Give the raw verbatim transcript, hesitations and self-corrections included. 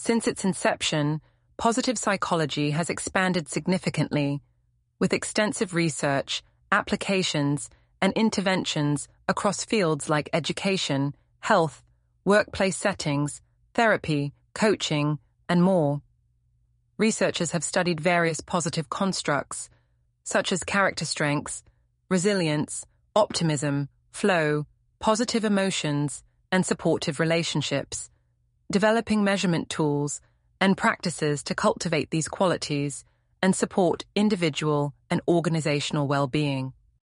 Since its inception, positive psychology has expanded significantly, with extensive research, applications, and interventions across fields like education, health, workplace settings, therapy, coaching, and more. Researchers have studied various positive constructs, such as character strengths, resilience, optimism, flow, positive emotions, and supportive relationships, developing measurement tools and practices to cultivate these qualities and support individual and organizational well-being.